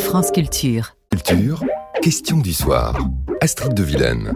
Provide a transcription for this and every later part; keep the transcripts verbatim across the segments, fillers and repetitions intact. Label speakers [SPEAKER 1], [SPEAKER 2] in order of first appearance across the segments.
[SPEAKER 1] France Culture.
[SPEAKER 2] Culture, question du soir. Astrid de Vilaine.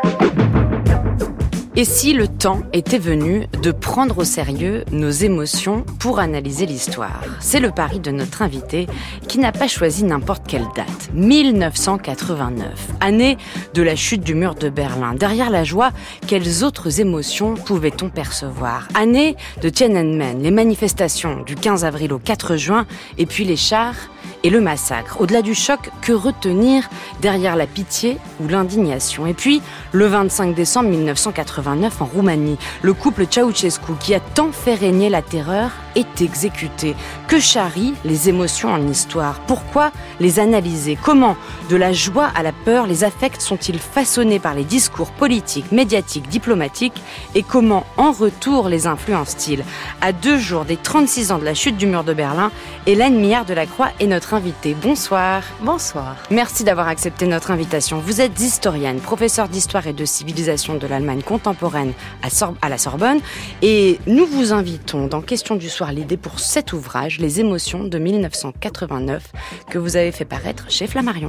[SPEAKER 3] Et si le temps était venu de prendre au sérieux nos émotions pour analyser l'histoire ? C'est le pari de notre invité qui n'a pas choisi n'importe quelle date. mille neuf cent quatre-vingt-neuf, année de la chute du mur de Berlin. Derrière la joie, quelles autres émotions pouvait-on percevoir ? Année de Tiananmen, les manifestations du quinze avril au quatre juin, et puis les chars et le massacre. Au-delà du choc, que retenir derrière la pitié ou l'indignation ? Et puis, le vingt-cinq décembre mille neuf cent quatre-vingt-neuf en Roumanie, le couple Ceausescu qui a tant fait régner la terreur est exécuté. Que charrient les émotions en histoire ? Pourquoi les analyser ? Comment, de la joie à la peur, les affects sont-ils façonnés par les discours politiques, médiatiques, diplomatiques ? Et comment, en retour, les influencent-ils ? À deux jours des trente-six ans de la chute du mur de Berlin, Hélène Millard-Delacroix est notre invitée. Bonsoir.
[SPEAKER 4] Bonsoir.
[SPEAKER 3] Merci d'avoir accepté notre invitation. Vous êtes historienne, professeure d'histoire et de civilisation de l'Allemagne contemporaine à, Sor- à la Sorbonne. Et nous vous invitons dans Question du soir l'idée pour cet ouvrage, Les émotions de mille neuf cent quatre-vingt-neuf, que vous avez fait paraître chez Flammarion.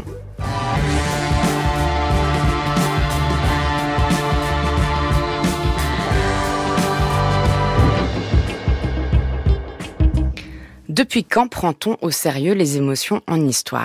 [SPEAKER 3] Depuis quand prend-on au sérieux les émotions en histoire ?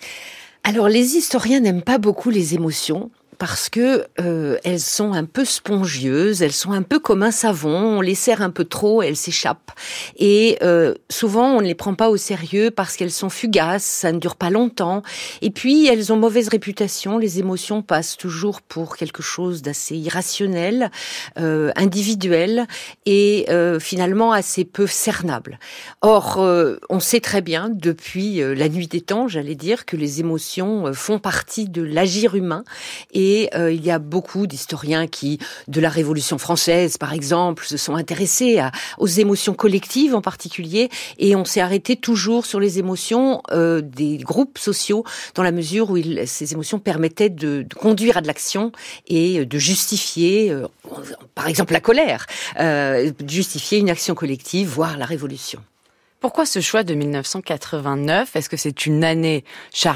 [SPEAKER 4] Alors, les historiens n'aiment pas beaucoup les émotions parce que euh, elles sont un peu spongieuses, elles sont un peu comme un savon, on les serre un peu trop, elles s'échappent. Et euh, souvent, on ne les prend pas au sérieux parce qu'elles sont fugaces, ça ne dure pas longtemps. Et puis, elles ont mauvaise réputation, les émotions passent toujours pour quelque chose d'assez irrationnel, euh, individuel et euh, finalement assez peu cernable. Or, euh, on sait très bien, depuis euh, la nuit des temps, j'allais dire, que les émotions euh, font partie de l'agir humain. Et Et euh, il y a beaucoup d'historiens qui, de la Révolution française par exemple, se sont intéressés à, aux émotions collectives en particulier, et on s'est arrêté toujours sur les émotions euh, des groupes sociaux, dans la mesure où il, ces émotions permettaient de, de conduire à de l'action et de justifier, euh, par exemple la colère, euh, justifier une action collective, voire la révolution.
[SPEAKER 3] Pourquoi ce choix de mille neuf cent quatre-vingt-neuf ? Est-ce que c'est une année charnière ?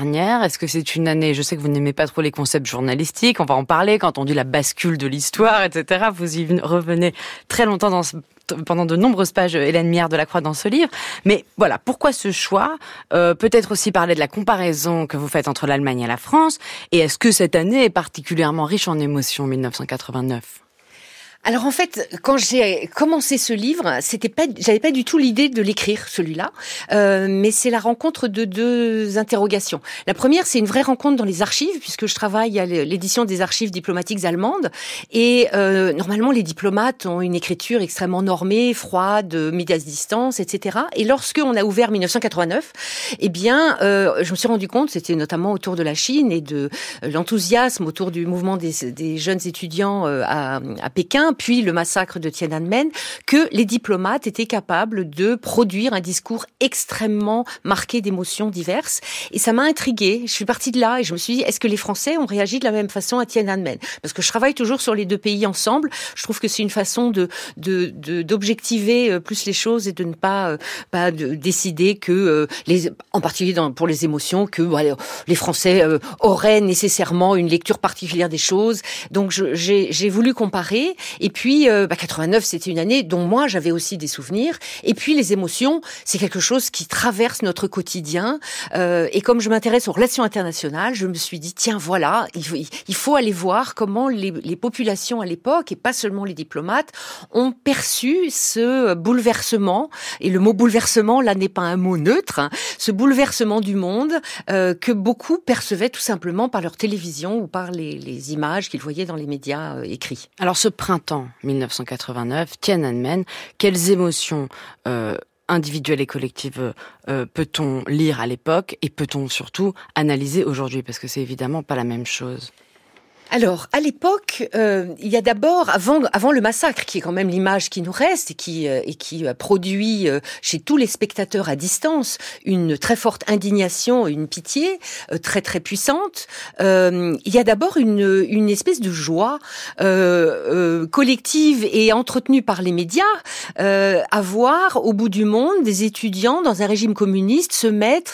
[SPEAKER 3] Est-ce que c'est une année... Je sais que vous n'aimez pas trop les concepts journalistiques, on va en parler quand on dit la bascule de l'histoire, et cetera. Vous y revenez très longtemps dans ce... pendant de nombreuses pages, Hélène Millard-Delacroix, dans ce livre. Mais voilà, pourquoi ce choix ? euh, Peut-être aussi parler de la comparaison que vous faites entre l'Allemagne et la France. Et est-ce que cette année est particulièrement riche en émotions, mille neuf cent quatre-vingt-neuf ?
[SPEAKER 4] Alors en fait, quand j'ai commencé ce livre, c'était pas, j'avais pas du tout l'idée de l'écrire celui-là, euh, mais c'est la rencontre de deux interrogations. La première, c'est une vraie rencontre dans les archives, puisque je travaille à l'édition des archives diplomatiques allemandes, et euh, normalement les diplomates ont une écriture extrêmement normée, froide, mise à distance, et cetera. Et lorsque on a ouvert mille neuf cent quatre-vingt-neuf, eh bien, euh, je me suis rendu compte, c'était notamment autour de la Chine et de l'enthousiasme autour du mouvement des, des jeunes étudiants à, à Pékin, puis le massacre de Tiananmen, que les diplomates étaient capables de produire un discours extrêmement marqué d'émotions diverses. Et ça m'a intriguée. Je suis partie de là et je me suis dit, est-ce que les Français ont réagi de la même façon à Tiananmen ? Parce que je travaille toujours sur les deux pays ensemble. Je trouve que c'est une façon de, de, de d'objectiver plus les choses et de ne pas, pas de décider que, les, en particulier dans, pour les émotions, que voilà, les Français euh, auraient nécessairement une lecture particulière des choses. Donc je, j'ai, j'ai voulu comparer. Et puis, euh, bah, quatre-vingt-neuf, c'était une année dont moi, j'avais aussi des souvenirs. Et puis, les émotions, c'est quelque chose qui traverse notre quotidien. Euh, et comme je m'intéresse aux relations internationales, je me suis dit, tiens, voilà, il faut, il faut aller voir comment les, les populations à l'époque, et pas seulement les diplomates, ont perçu ce bouleversement. Et le mot bouleversement, là, n'est pas un mot neutre. Hein, ce bouleversement du monde euh, que beaucoup percevaient tout simplement par leur télévision ou par les, les images qu'ils voyaient dans les médias euh, écrits.
[SPEAKER 3] Alors, ce printemps mille neuf cent quatre-vingt-neuf, Tiananmen, quelles émotions euh, individuelles et collectives euh, peut-on lire à l'époque et peut-on surtout analyser aujourd'hui ? Parce que c'est évidemment pas la même chose.
[SPEAKER 4] Alors, à l'époque, euh, il y a d'abord, avant, avant le massacre, qui est quand même l'image qui nous reste et qui, euh, et qui euh, produit euh, chez tous les spectateurs à distance une très forte indignation, une pitié euh, très très puissante. Euh, il y a d'abord une, une espèce de joie euh, euh, collective et entretenue par les médias euh, à voir au bout du monde des étudiants dans un régime communiste se mettre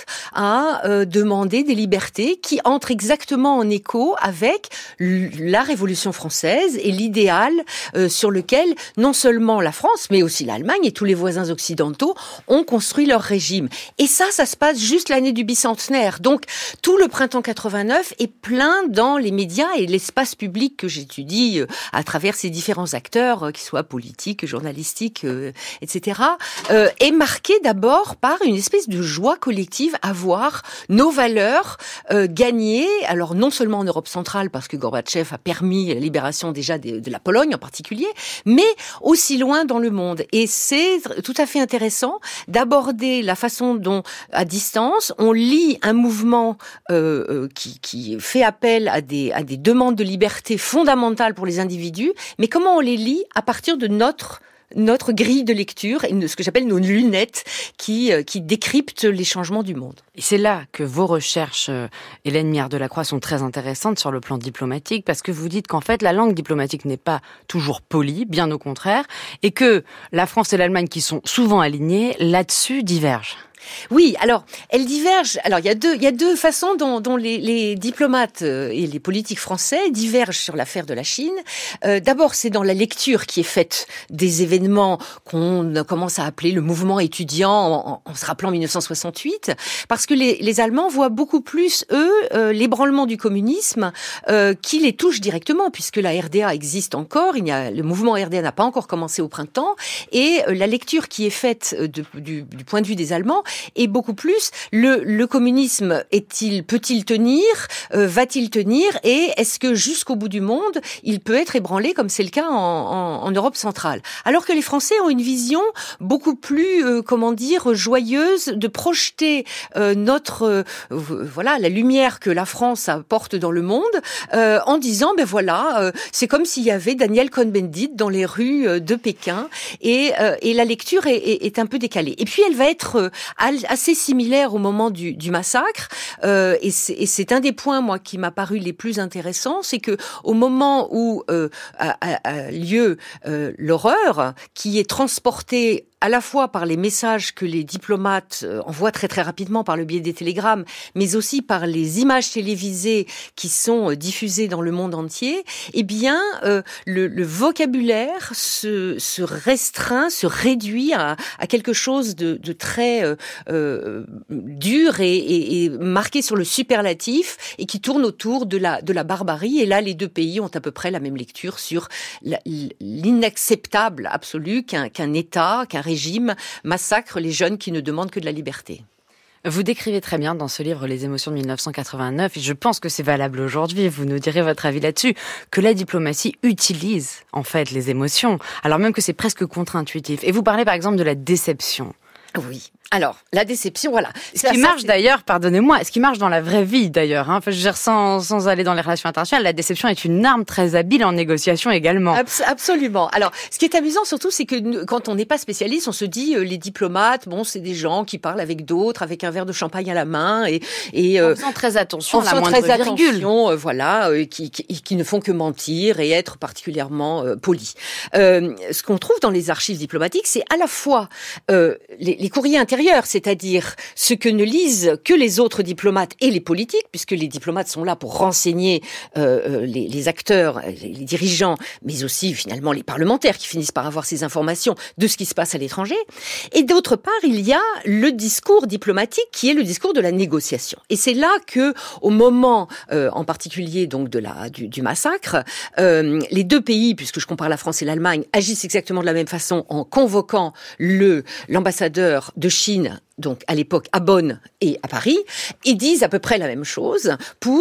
[SPEAKER 4] à euh, demander des libertés qui entrent exactement en écho avec la Révolution française et l'idéal euh, sur lequel non seulement la France, mais aussi l'Allemagne et tous les voisins occidentaux ont construit leur régime. Et ça, ça se passe juste l'année du bicentenaire. Donc, tout le printemps quatre-vingt-neuf est plein dans les médias et l'espace public que j'étudie euh, à travers ces différents acteurs, euh, qu'ils soient politiques, journalistiques, euh, et cetera, euh, est marqué d'abord par une espèce de joie collective à voir nos valeurs euh, gagner, alors non seulement en Europe centrale, parce que Gorbatchev a permis la libération déjà de, de la Pologne en particulier, mais aussi loin dans le monde. Et c'est tout à fait intéressant d'aborder la façon dont, à distance, on lit un mouvement euh, euh, qui, qui fait appel à des, à des demandes de liberté fondamentales pour les individus, mais comment on les lit à partir de notre notre grille de lecture et ce que j'appelle nos lunettes qui, qui décryptent les changements du monde.
[SPEAKER 3] Et c'est là que vos recherches, Hélène Mihiard-Delacroix, sont très intéressantes sur le plan diplomatique, parce que vous dites qu'en fait, la langue diplomatique n'est pas toujours polie, bien au contraire, et que la France et l'Allemagne, qui sont souvent alignées, là-dessus divergent.
[SPEAKER 4] Oui, alors elles divergent. Alors il y a deux, il y a deux façons dont, dont les, les diplomates et les politiques français divergent sur l'affaire de la Chine. Euh, d'abord, c'est dans la lecture qui est faite des événements qu'on commence à appeler le mouvement étudiant, en, en se rappelant mille neuf cent soixante-huit, parce que les, les Allemands voient beaucoup plus eux euh, l'ébranlement du communisme euh, qui les touche directement, puisque la R D A existe encore. Il y a le mouvement R D A n'a pas encore commencé au printemps, et euh, la lecture qui est faite de, du, du point de vue des Allemands et beaucoup plus le, le communisme est-il peut-il tenir, euh, va-t-il tenir, et est-ce que jusqu'au bout du monde il peut être ébranlé comme c'est le cas en, en, en Europe centrale. Alors que les Français ont une vision beaucoup plus euh, comment dire joyeuse de projeter euh, notre euh, voilà la lumière que la France apporte dans le monde euh, en disant ben voilà euh, c'est comme s'il y avait Daniel Cohn-Bendit dans les rues euh, de Pékin, et, euh, et la lecture est, est, est un peu décalée. Et puis elle va être euh, assez similaire au moment du, du massacre, euh, et, c'est, et c'est un des points moi qui m'a paru les plus intéressants, c'est que au moment où euh, a, a, a lieu euh, l'horreur, qui est transportée à la fois par les messages que les diplomates envoient très très rapidement par le biais des télégrammes, mais aussi par les images télévisées qui sont diffusées dans le monde entier, eh bien, euh, le, le vocabulaire se, se restreint, se réduit à, à quelque chose de, de très euh, euh, dur et, et, et marqué sur le superlatif, et qui tourne autour de la, de la barbarie. Et là, les deux pays ont à peu près la même lecture sur la, l'inacceptable absolu qu'un, qu'un État, qu'un régime massacre les jeunes qui ne demandent que de la liberté.
[SPEAKER 3] Vous décrivez très bien dans ce livre Les émotions de mille neuf cent quatre-vingt-neuf, et je pense que c'est valable aujourd'hui, vous nous direz votre avis là-dessus, que la diplomatie utilise en fait les émotions, alors même que c'est presque contre-intuitif. Et vous parlez par exemple de la déception.
[SPEAKER 4] Oui. Alors, la déception, voilà.
[SPEAKER 3] Ce qui marche d'ailleurs, pardonnez-moi, ce qui marche dans la vraie vie d'ailleurs, hein. Enfin, je veux dire, sans, sans aller dans les relations internationales, la déception est une arme très habile en négociation également.
[SPEAKER 4] Abs- absolument. Alors, ce qui est amusant surtout, c'est que quand on n'est pas spécialiste, on se dit, euh, les diplomates, bon, c'est des gens qui parlent avec d'autres, avec un verre de champagne à la main, et... et
[SPEAKER 3] euh, en faisant très attention
[SPEAKER 4] en
[SPEAKER 3] à la
[SPEAKER 4] faisant
[SPEAKER 3] moindre
[SPEAKER 4] très
[SPEAKER 3] virgule.
[SPEAKER 4] Attention, euh, voilà, euh, qui, qui, qui ne font que mentir et être particulièrement euh, polis. Euh, ce qu'on trouve dans les archives diplomatiques, c'est à la fois euh, les, les courriers intérieurs, c'est-à-dire ce que ne lisent que les autres diplomates et les politiques, puisque les diplomates sont là pour renseigner euh, les, les acteurs, les, les dirigeants, mais aussi finalement les parlementaires qui finissent par avoir ces informations de ce qui se passe à l'étranger. Et d'autre part, il y a le discours diplomatique qui est le discours de la négociation. Et c'est là que, au moment, euh, en particulier donc de la du, du massacre, euh, les deux pays, puisque je compare la France et l'Allemagne, agissent exactement de la même façon en convoquant le l'ambassadeur de Chine, donc à l'époque à Bonn et à Paris, et disent à peu près la même chose pour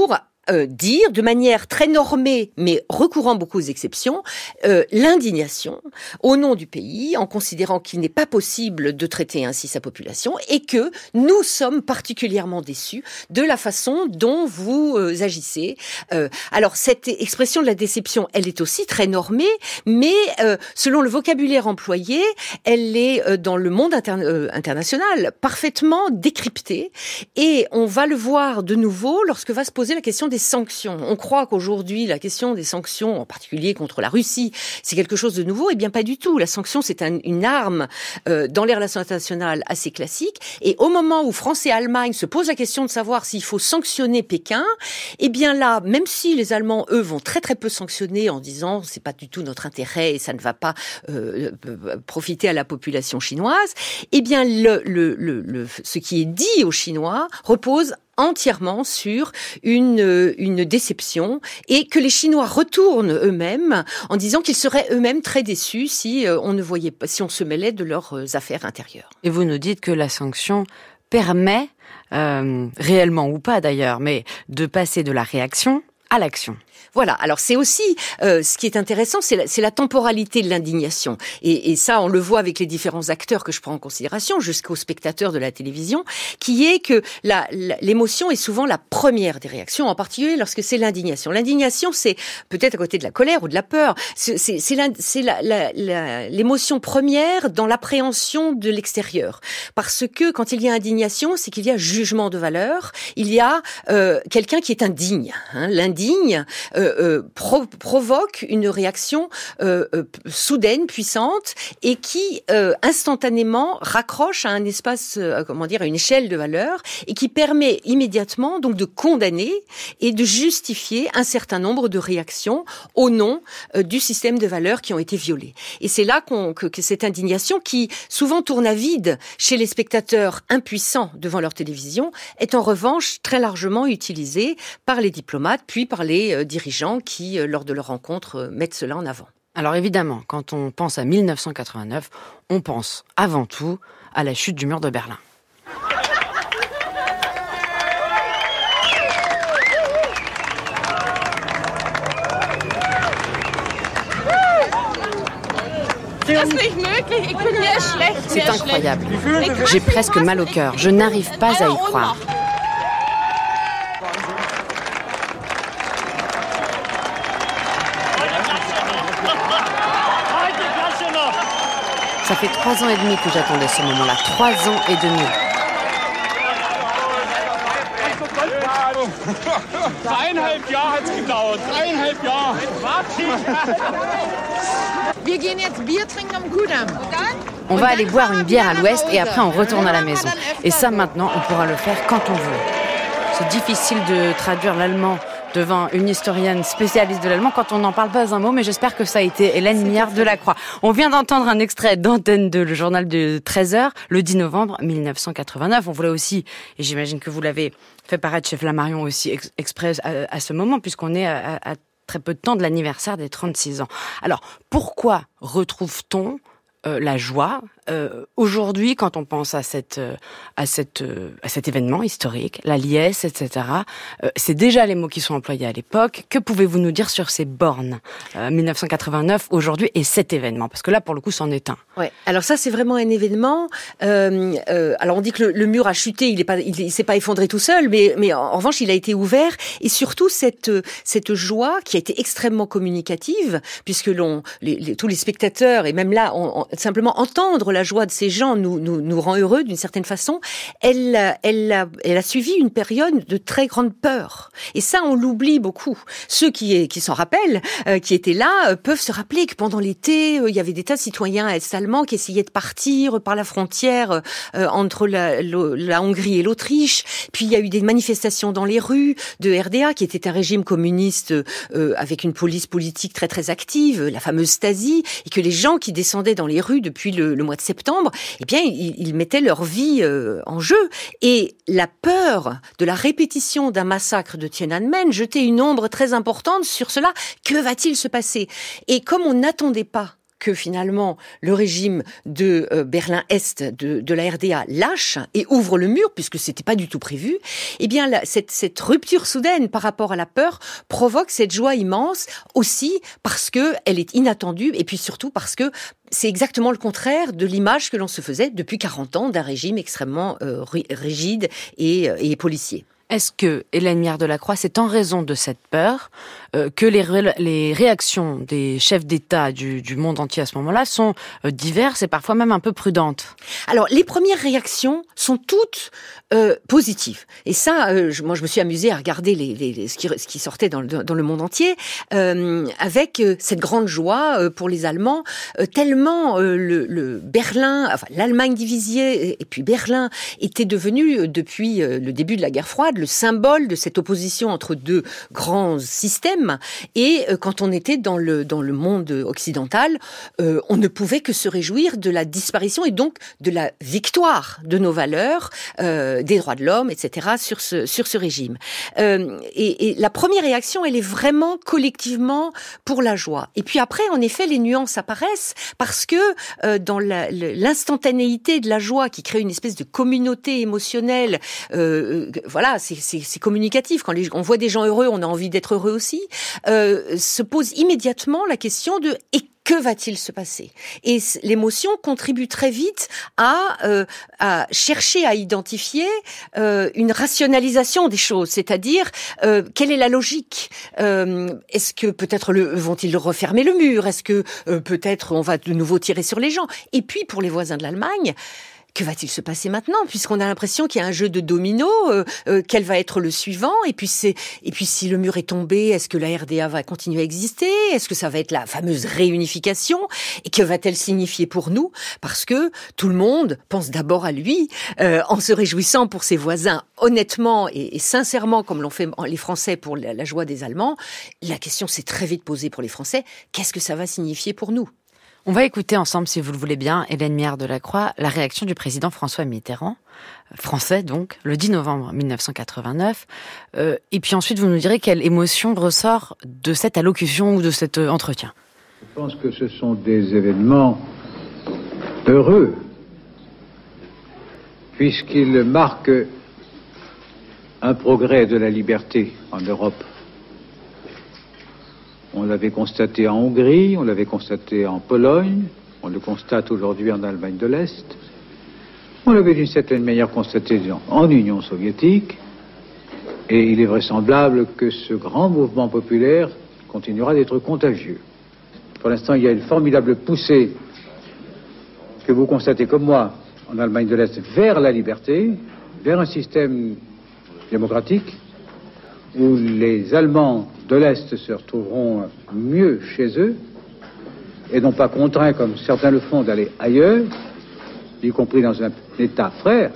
[SPEAKER 4] euh, dire de manière très normée, mais recourant beaucoup aux exceptions, euh, l'indignation au nom du pays, en considérant qu'il n'est pas possible de traiter ainsi sa population et que nous sommes particulièrement déçus de la façon dont vous euh, agissez. Euh, alors cette expression de la déception, elle est aussi très normée, mais euh, selon le vocabulaire employé, elle est euh, dans le monde inter- euh, international parfaitement décryptée et on va le voir de nouveau lorsque va se poser la question des sanctions. On croit qu'aujourd'hui la question des sanctions, en particulier contre la Russie, c'est quelque chose de nouveau. Eh bien pas du tout. La sanction, c'est un, une arme euh, dans les relations internationales assez classique. Et au moment où France et Allemagne se posent la question de savoir s'il faut sanctionner Pékin, eh bien là, même si les Allemands, eux, vont très très peu sanctionner en disant c'est pas du tout notre intérêt et ça ne va pas euh, profiter à la population chinoise, eh bien le, le, le, le, ce qui est dit aux Chinois repose entièrement sur une une déception et que les Chinois retournent eux-mêmes en disant qu'ils seraient eux-mêmes très déçus si on ne voyait pas, si on se mêlait de leurs affaires intérieures.
[SPEAKER 3] Et vous nous dites que la sanction permet, euh, réellement ou pas d'ailleurs, mais de passer de la réaction à l'action.
[SPEAKER 4] Voilà. Alors c'est aussi euh, ce qui est intéressant, c'est la, c'est la temporalité de l'indignation. Et, et ça, on le voit avec les différents acteurs que je prends en considération, jusqu'aux spectateurs de la télévision, qui est que la, la, l'émotion est souvent la première des réactions, en particulier lorsque c'est l'indignation. L'indignation, c'est peut-être à côté de la colère ou de la peur. C'est, c'est, c'est, la, c'est la, la, la, l'émotion première dans l'appréhension de l'extérieur, parce que quand il y a indignation, c'est qu'il y a jugement de valeur. Il y a euh, quelqu'un qui est indigne. Hein, l'indigne. Euh, Euh, pro- provoque une réaction euh, euh, soudaine, puissante, et qui euh, instantanément raccroche à un espace, euh, comment dire, à une échelle de valeur, et qui permet immédiatement donc de condamner et de justifier un certain nombre de réactions au nom euh, du système de valeurs qui ont été violées. Et c'est là qu'on, que, que cette indignation, qui souvent tourne à vide chez les spectateurs impuissants devant leur télévision, est en revanche très largement utilisée par les diplomates, puis par les euh, dirigeants qui, lors de leur rencontre, mettent cela en avant.
[SPEAKER 3] Alors évidemment, quand on pense à mille neuf cent quatre-vingt-neuf, on pense avant tout à la chute du mur de Berlin. C'est incroyable. J'ai presque mal au cœur. Je n'arrive pas à y croire. Ça fait trois ans et demi que j'attendais ce moment-là. Trois ans et demi.
[SPEAKER 1] Dreieinhalb Jahre hat's gedauert. Dreieinhalb Jahre. Wir gehen jetzt Bier trinken am Kudamm.
[SPEAKER 3] On va aller boire une bière à l'ouest et après on retourne à la maison. Et ça maintenant, on pourra le faire quand on veut. C'est difficile de traduire l'allemand devant une historienne spécialiste de l'allemand quand on n'en parle pas un mot, mais j'espère que ça a été Hélène Miard de la Croix. On vient d'entendre un extrait d'Antenne deux, le journal de treize heures, le dix novembre mille neuf cent quatre-vingt-neuf. On voulait aussi, et j'imagine que vous l'avez fait paraître chez Flammarion aussi ex- exprès à, à ce moment, puisqu'on est à, à très peu de temps de l'anniversaire des trente-six ans. Alors, pourquoi retrouve-t-on euh, la joie euh, aujourd'hui quand on pense à cette euh, à cette euh, à cet événement historique, la liesse, et cetera. Euh, c'est déjà les mots qui sont employés à l'époque. Que pouvez-vous nous dire sur ces bornes euh, mille neuf cent quatre-vingt-neuf aujourd'hui et cet événement? Parce que là, pour le coup, c'en est un.
[SPEAKER 4] Ouais. Alors ça, c'est vraiment un événement. Euh, euh, alors on dit que le, le mur a chuté, il est pas, il, il s'est pas effondré tout seul, mais mais en, en revanche, il a été ouvert. Et surtout cette cette joie qui a été extrêmement communicative, puisque l'on les, les, tous les spectateurs et même là, on, on, simplement entendre la joie de ces gens nous nous nous rend heureux d'une certaine façon. Elle elle a, elle a suivi une période de très grande peur. Et ça, on l'oublie beaucoup. Ceux qui qui s'en rappellent, euh, qui étaient là, euh, peuvent se rappeler que pendant l'été, euh, il y avait des tas de citoyens est-allemands qui essayaient de partir par la frontière euh, entre la, la, la Hongrie et l'Autriche. Puis il y a eu des manifestations dans les rues de R D A, qui était un régime communiste euh, avec une police politique très très active, la fameuse Stasi, et que les gens qui descendaient dans les rues depuis le, le mois de septembre, eh bien ils, ils mettaient leur vie euh, en jeu. Et la peur de la répétition d'un massacre de Tiananmen jetait une ombre très importante sur cela. Que va-t-il se passer? Et comme on n'attendait pas que finalement le régime de euh, Berlin-Est, de, de la R D A, lâche et ouvre le mur, puisque c'était pas du tout prévu, eh bien la, cette, cette rupture soudaine par rapport à la peur provoque cette joie immense aussi parce que elle est inattendue et puis surtout parce que c'est exactement le contraire de l'image que l'on se faisait depuis quarante ans d'un régime extrêmement euh, rigide et, et policier.
[SPEAKER 3] Est-ce que, Hélène Mière-Delacroix, c'est en raison de cette peur euh, que les, ré- les réactions des chefs d'État du, du monde entier à ce moment-là sont euh, diverses et parfois même un peu prudentes?
[SPEAKER 4] Alors, les premières réactions sont toutes euh, positives. Et ça, euh, je, moi, je me suis amusée à regarder les, les, les, ce, qui, ce qui sortait dans le, dans le monde entier euh, avec euh, cette grande joie euh, pour les Allemands, euh, tellement euh, le, le Berlin, enfin l'Allemagne divisée et, et puis Berlin était devenu, euh, depuis euh, le début de la guerre froide, le symbole de cette opposition entre deux grands systèmes. Et euh, quand on était dans le dans le monde occidental, euh, on ne pouvait que se réjouir de la disparition et donc de la victoire de nos valeurs, euh, des droits de l'homme, et cetera sur ce sur ce régime. Euh, et, et la première réaction, elle est vraiment collectivement pour la joie. Et puis après, en effet, les nuances apparaissent parce que euh, dans la, l'instantanéité de la joie qui crée une espèce de communauté émotionnelle, euh, voilà. C'est, c'est, c'est communicatif. Quand les, on voit des gens heureux, on a envie d'être heureux aussi. Euh, se pose immédiatement la question de et que va-t-il se passer? Et l'émotion contribue très vite à, euh, à chercher à identifier euh, une rationalisation des choses, c'est-à-dire euh, quelle est la logique? euh, Est-ce que peut-être le, vont-ils refermer le mur? Est-ce que euh, peut-être on va de nouveau tirer sur les gens? Et puis pour les voisins de l'Allemagne, que va-t-il se passer maintenant, puisqu'on a l'impression qu'il y a un jeu de domino, euh, euh, quel va être le suivant, et puis c'est, et puis si le mur est tombé, est-ce que la R D A va continuer à exister, est-ce que ça va être la fameuse réunification, et que va-t-elle signifier pour nous, parce que tout le monde pense d'abord à lui, euh, en se réjouissant pour ses voisins, honnêtement et, et sincèrement, comme l'ont fait les Français pour la, la joie des Allemands. La question s'est très vite posée pour les Français, qu'est-ce que ça va signifier pour nous?
[SPEAKER 3] On va écouter ensemble, si vous le voulez bien, Hélène Mière-Delacroix, la réaction du président François Mitterrand, français donc, le dix novembre mille neuf cent quatre-vingt-neuf. Euh, et puis ensuite, vous nous direz quelle émotion ressort de cette allocution ou de cet euh, entretien.
[SPEAKER 5] Je pense que ce sont des événements heureux, puisqu'ils marquent un progrès de la liberté en Europe. On l'avait constaté en Hongrie, on l'avait constaté en Pologne, on le constate aujourd'hui en Allemagne de l'Est. On l'avait d'une certaine manière constaté en Union soviétique. Et il est vraisemblable que ce grand mouvement populaire continuera d'être contagieux. Pour l'instant, il y a une formidable poussée que vous constatez comme moi en Allemagne de l'Est vers la liberté, vers un système démocratique où les Allemands de l'Est se retrouveront mieux chez eux et non pas contraints, comme certains le font, d'aller ailleurs, y compris dans un État frère.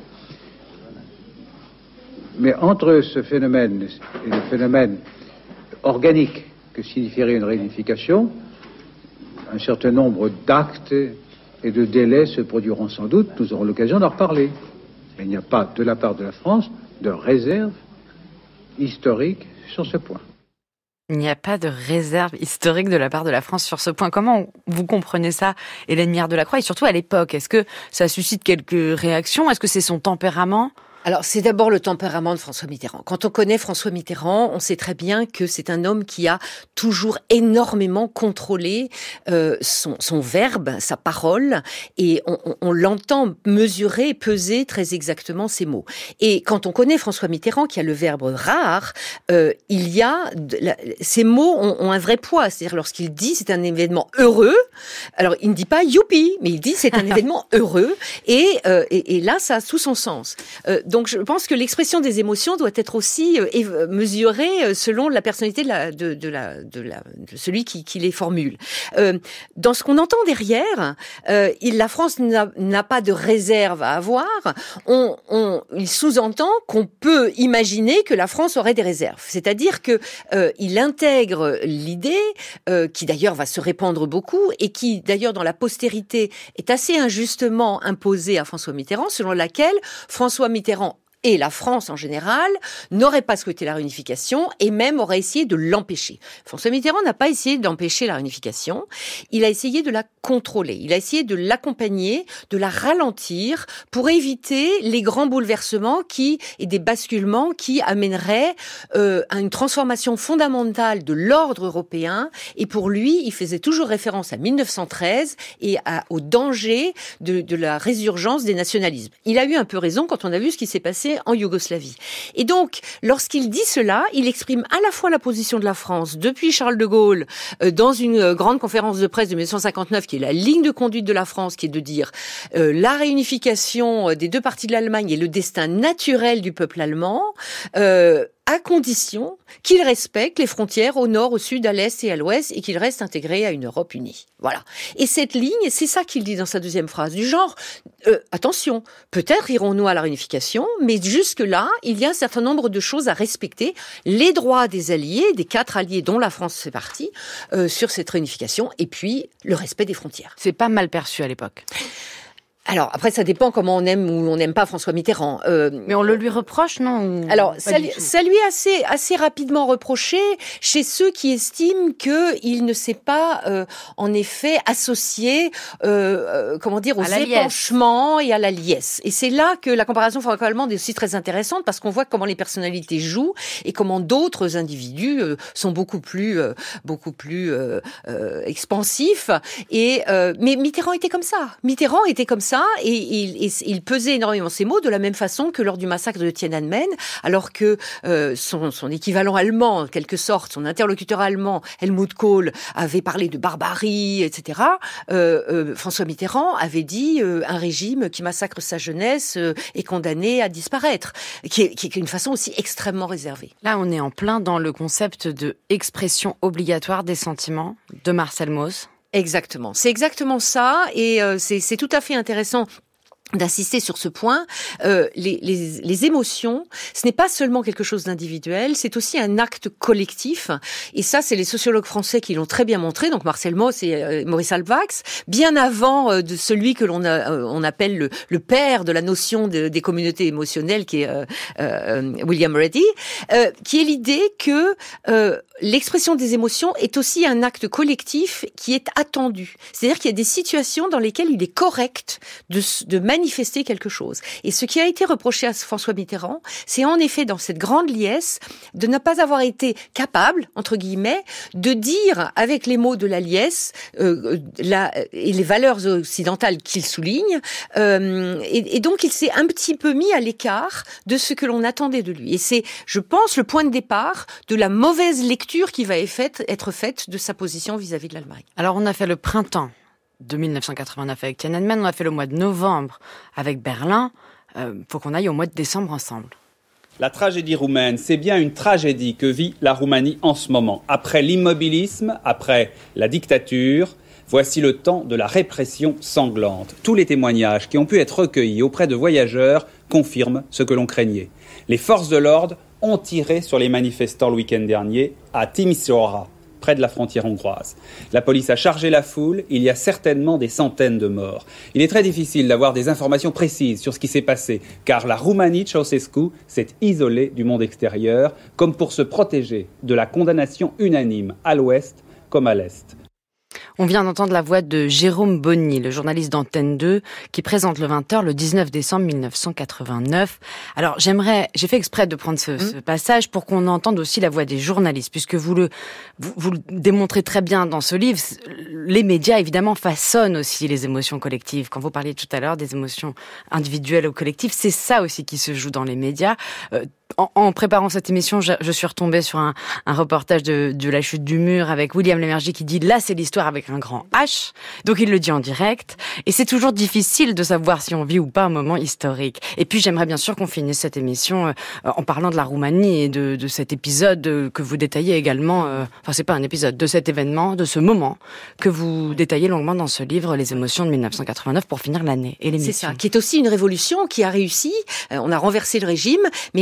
[SPEAKER 5] Mais entre ce phénomène et le phénomène organique que signifierait une réunification, un certain nombre d'actes et de délais se produiront sans doute. Nous aurons l'occasion d'en reparler. Mais il n'y a pas, de la part de la France, de réserve historique sur ce point.
[SPEAKER 3] Il n'y a pas de réserve historique de la part de la France sur ce point. Comment vous comprenez ça, Hélène Mière-Delacroix, et surtout à l'époque? Est-ce que ça suscite quelques réactions? Est-ce que c'est son tempérament?
[SPEAKER 4] Alors, c'est d'abord le tempérament de François Mitterrand. Quand on connaît François Mitterrand, on sait très bien que c'est un homme qui a toujours énormément contrôlé euh, son, son verbe, sa parole, et on, on, on l'entend mesurer, peser très exactement ses mots. Et quand on connaît François Mitterrand, qui a le verbe rare, euh, il y a de la, ces mots ont, ont un vrai poids. C'est-à-dire, lorsqu'il dit c'est un événement heureux, alors il ne dit pas youpi, mais il dit c'est un événement heureux, et, euh, et, et là, ça a tout son sens. Euh, Donc je pense que l'expression des émotions doit être aussi euh, mesurée selon la personnalité de, la, de, de, la, de, la, de celui qui, qui les formule. Euh, dans ce qu'on entend derrière, euh, il, la France n'a, n'a pas de réserve à avoir. On, on, il sous-entend qu'on peut imaginer que la France aurait des réserves. C'est-à-dire que euh, il intègre l'idée, euh, qui d'ailleurs va se répandre beaucoup, et qui d'ailleurs dans la postérité est assez injustement imposée à François Mitterrand, selon laquelle François Mitterrand et la France en général n'aurait pas souhaité la réunification et même aurait essayé de l'empêcher. François Mitterrand n'a pas essayé d'empêcher la réunification, il a essayé de la contrôler, il a essayé de l'accompagner, de la ralentir pour éviter les grands bouleversements qui et des basculements qui amèneraient euh, à une transformation fondamentale de l'ordre européen. Et pour lui, il faisait toujours référence à mille neuf cent treize et à, au danger de, de la résurgence des nationalismes. Il a eu un peu raison quand on a vu ce qui s'est passé en Yougoslavie. Et donc, lorsqu'il dit cela, il exprime à la fois la position de la France depuis Charles de Gaulle euh, dans une euh, grande conférence de presse de mille neuf cent cinquante-neuf, qui est la ligne de conduite de la France, qui est de dire euh, la réunification des deux parties de l'Allemagne est le destin naturel du peuple allemand, euh, à condition qu'il respecte les frontières au nord, au sud, à l'est et à l'ouest, et qu'il reste intégré à une Europe unie. Voilà. Et cette ligne, c'est ça qu'il dit dans sa deuxième phrase, du genre, euh, attention, peut-être irons-nous à la réunification, mais jusque-là, il y a un certain nombre de choses à respecter, les droits des alliés, des quatre alliés dont la France fait partie, euh, sur cette réunification, et puis le respect des frontières.
[SPEAKER 3] C'est pas mal perçu à l'époque.
[SPEAKER 4] Alors, après, ça dépend comment on aime ou on n'aime pas François Mitterrand. Euh,
[SPEAKER 3] Mais on le lui reproche, non?
[SPEAKER 4] Alors, ça, ça lui est assez, assez rapidement reproché chez ceux qui estiment qu'il ne s'est pas, euh, en effet, associé, euh, euh, comment dire, aux épanchements et à la liesse. Et c'est là que la comparaison franco-allemande est aussi très intéressante, parce qu'on voit comment les personnalités jouent et comment d'autres individus euh, sont beaucoup plus, euh, beaucoup plus euh, euh, expansifs. Et euh, mais Mitterrand était comme ça. Mitterrand était comme ça. Et il, il, il pesait énormément ses mots de la même façon que lors du massacre de Tiananmen, alors que euh, son, son équivalent allemand, en quelque sorte, son interlocuteur allemand, Helmut Kohl, avait parlé de barbarie, et cetera. Euh, euh, François Mitterrand avait dit euh, un régime qui massacre sa jeunesse euh, est condamné à disparaître, qui est, qui est une façon aussi extrêmement réservée.
[SPEAKER 3] Là, on est en plein dans le concept de expression obligatoire des sentiments de Marcel Mauss.
[SPEAKER 4] Exactement, c'est exactement ça, et euh, c'est, c'est tout à fait intéressant d'insister sur ce point. Euh, les, les, les émotions, ce n'est pas seulement quelque chose d'individuel, c'est aussi un acte collectif. Et ça, c'est les sociologues français qui l'ont très bien montré. Donc Marcel Mauss et euh, Maurice Halbwachs, bien avant euh, de celui que l'on a, euh, on appelle le, le père de la notion de, des communautés émotionnelles, qui est euh, euh, William Reddy, euh, qui est l'idée que euh, l'expression des émotions est aussi un acte collectif qui est attendu. C'est-à-dire qu'il y a des situations dans lesquelles il est correct de, de manifester quelque chose. Et ce qui a été reproché à François Mitterrand, c'est en effet, dans cette grande liesse, de ne pas avoir été capable, entre guillemets, de dire avec les mots de la liesse euh, la, et les valeurs occidentales qu'il souligne. Euh, et, et donc, il s'est un petit peu mis à l'écart de ce que l'on attendait de lui. Et c'est, je pense, le point de départ de la mauvaise lecture qui va être faite, être faite de sa position vis-à-vis de l'Allemagne.
[SPEAKER 3] Alors, on a fait le printemps de mille neuf cent quatre-vingt-neuf avec Tiananmen, on a fait le mois de novembre avec Berlin. Euh, faut qu'on aille au mois de décembre ensemble.
[SPEAKER 1] La tragédie roumaine, c'est bien une tragédie que vit la Roumanie en ce moment. Après l'immobilisme, après la dictature, voici le temps de la répression sanglante. Tous les témoignages qui ont pu être recueillis auprès de voyageurs confirment ce que l'on craignait. Les forces de l'ordre ont tiré sur les manifestants le week-end dernier à Timișoara, près de la frontière hongroise. La police a chargé la foule, il y a certainement des centaines de morts. Il est très difficile d'avoir des informations précises sur ce qui s'est passé, car la Roumanie de Ceausescu s'est isolée du monde extérieur, comme pour se protéger de la condamnation unanime à l'ouest comme à l'est.
[SPEAKER 3] On vient d'entendre la voix de Jérôme Bonny, le journaliste d'Antenne deux, qui présente le vingt heures le dix-neuf décembre mille neuf cent quatre-vingt-neuf. Alors, j'aimerais, j'ai fait exprès de prendre ce, mmh. ce passage pour qu'on entende aussi la voix des journalistes, puisque vous le, vous, vous le démontrez très bien dans ce livre. Les médias, évidemment, façonnent aussi les émotions collectives. Quand vous parliez tout à l'heure des émotions individuelles ou collectives, c'est ça aussi qui se joue dans les médias. Euh, En, en préparant cette émission, je, je suis retombée sur un, un reportage de, de la chute du mur avec William Lémergie qui dit « Là, c'est l'histoire avec un grand H ». Donc, il le dit en direct. Et c'est toujours difficile de savoir si on vit ou pas un moment historique. Et puis, j'aimerais bien sûr qu'on finisse cette émission euh, en parlant de la Roumanie et de, de cet épisode euh, que vous détaillez également. Euh, enfin, c'est pas un épisode, de cet événement, de ce moment que vous détaillez longuement dans ce livre « Les émotions de mille neuf cent quatre-vingt-neuf » pour finir l'année et l'émission.
[SPEAKER 4] C'est ça, qui est aussi une révolution qui a réussi. Euh, on a renversé le régime, mais là, d'une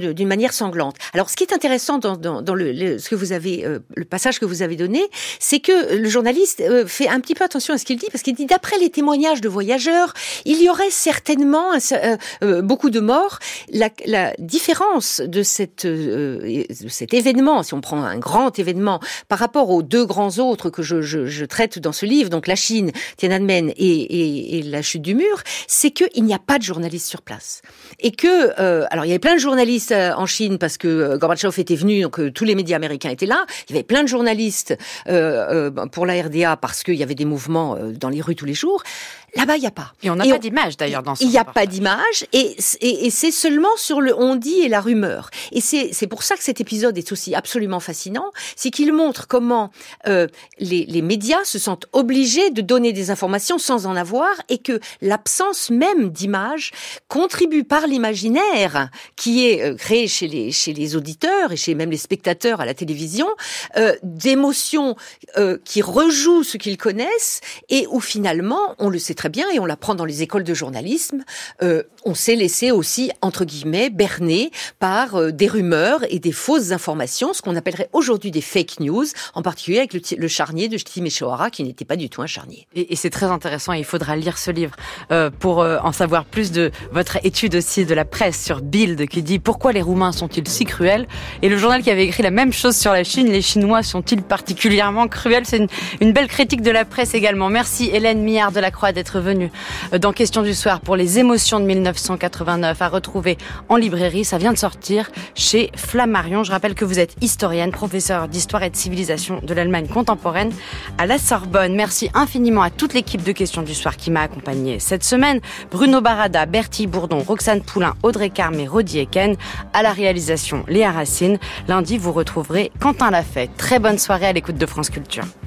[SPEAKER 4] d'une manière sanglante. Alors, ce qui est intéressant dans, dans, dans le, le, ce que vous avez, euh, le passage que vous avez donné, c'est que le journaliste euh, fait un petit peu attention à ce qu'il dit, parce qu'il dit, d'après les témoignages de voyageurs, il y aurait certainement un, euh, euh, beaucoup de morts. La, la différence de, cette, euh, de cet événement, si on prend un grand événement, par rapport aux deux grands autres que je, je, je traite dans ce livre, donc la Chine, Tiananmen et, et, et la chute du mur, c'est qu'il n'y a pas de journalistes sur place. Et que, euh, alors il y avait plein de journalistes en Chine parce que Gorbatchev était venu, donc euh, tous les médias américains étaient là. Il y avait plein de journalistes euh, euh, pour la R D A parce qu'il y avait des mouvements euh, dans les rues tous les jours. Là-bas, il n'y a pas.
[SPEAKER 3] Et on n'a pas d'image d'ailleurs dans ce
[SPEAKER 4] Il n'y a pas d'image et, et, et c'est seulement sur le on-dit et la rumeur. Et c'est, c'est pour ça que cet épisode est aussi absolument fascinant, c'est qu'il montre comment euh, les, les médias se sentent obligés de donner des informations sans en avoir et que l'absence même d'image contribue par l'imaginaire qui est euh, créé chez les, chez les auditeurs et chez même les spectateurs à la télévision, euh, d'émotions euh, qui rejouent ce qu'ils connaissent et où finalement, on le sait très bien et on l'apprend dans les écoles de journalisme, euh, on s'est laissé aussi, entre guillemets, berner par euh, des rumeurs et des fausses informations, ce qu'on appellerait aujourd'hui des fake news, en particulier avec le, le charnier de Shti Meshohara, qui n'était pas du tout un charnier.
[SPEAKER 3] Et, et c'est très intéressant et il faudra lire ce livre euh, pour euh, en savoir plus de votre étude aussi de la presse sur Bild, qui dit « Pourquoi les Roumains sont-ils si cruels ?» Et le journal qui avait écrit la même chose sur la Chine, « Les Chinois sont-ils particulièrement cruels ?» C'est une, une belle critique de la presse également. Merci Hélène Millard de la Croix d'être venue dans Question du soir pour les émotions de mille neuf cent quatre-vingt-neuf à retrouver en librairie. Ça vient de sortir chez Flammarion. Je rappelle que vous êtes historienne, professeure d'histoire et de civilisation de l'Allemagne contemporaine à la Sorbonne. Merci infiniment à toute l'équipe de Question du soir qui m'a accompagnée cette semaine. Bruno Barada, Bertille Bourdon, Roxane Poulain, Audrey Carmé, Rodi Eken. À la réalisation, Léa Racine. Lundi, vous retrouverez Quentin Lafay. Très bonne soirée à l'écoute de France Culture.